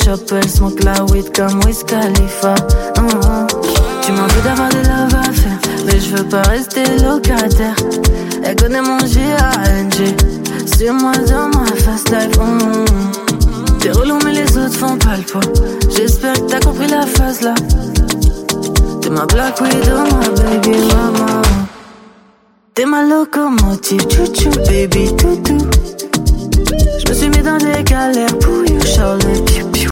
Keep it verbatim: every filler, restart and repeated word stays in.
shop, elle smoke la weed comme Wiz Khalifa. Mm-hmm. Tu m'en veux d'avoir des love à faire, mais je veux pas rester locataire. Elle connaît mon G A N G, c'est moi dans ma fast life. Mm-hmm. T'es relou mais les autres font pas le poids. J'espère que t'as compris la phase là. T'es ma Black Widow, ma baby mama. T'es ma locomotive, chouchou, baby toutou. Je me suis mis dans des galères pour you, Charlotte.